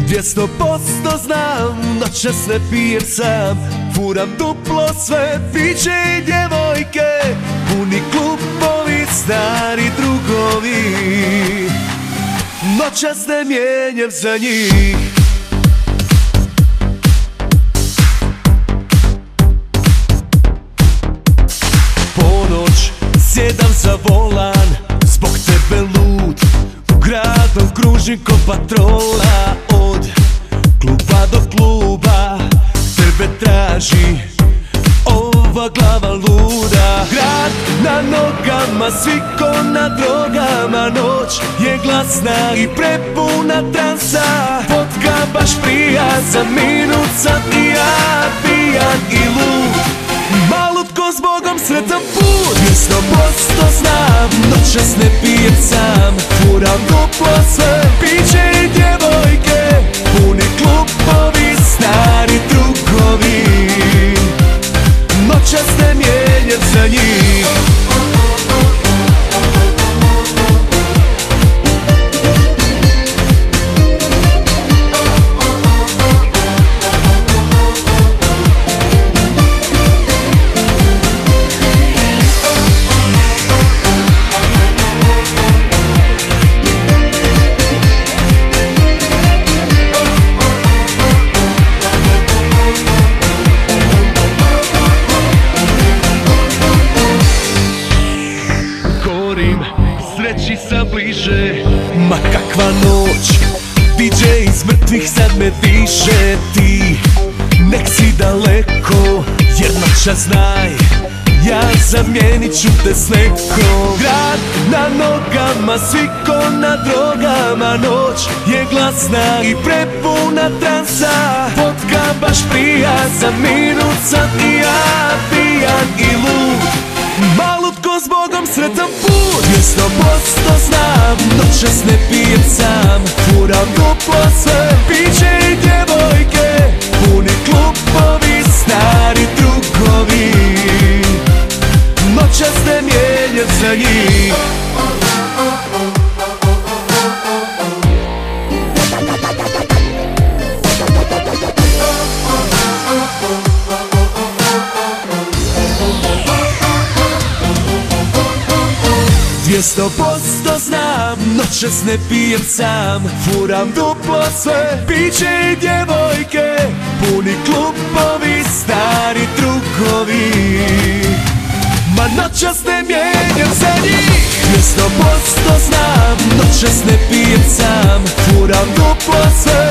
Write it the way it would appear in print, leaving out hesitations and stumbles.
200% znam, noćas ne pijem sam, furam duplo sve piće i djevojke, puni klubovi, stari drugovi, noćas ne mijenjam za njih. Ponoć sjedam za volan, zbog tebe lud, gradom kružim ko patrola, od kluba do kluba tebe traži ova glava luda. Grad na nogama, svi ko na drogama, noć je glasna i prepuna transa, vodka baš prija, za minut sam i ja pijan i lud, malud ko s Bogom sretan put. 200% znam, noćas ne pijem sam, furam duplo sve piće i djevojke, puni klubovi, stari drugovi, noćas ne mijenjam za njih. Sreći sam bliže, ma kakva noć, DJ iz mrtvih sad me diše. Ti nek si daleko, jer noćas znaj, ja zamijenit ću te s nekom. Grad na nogama, svi ko na drogama, noć je glasna i prepuna transa, vodka baš prija, za minut sam i ja pijan i lud, malud ko s Bogom sretan put. 200% znam, noćas ne pijem sam, furam duplo sve piće i djevojke, puni klubovi, stari drugovi, noćas ne mijenjam za njih. 200% znam, noćas ne pijem sam, furam duplo sve piće i djevojke, puni klubovi, stari drugovi, ma noćas ne mijenjam za njih. 200% znam, noćas ne pijem sam, furam duplo sve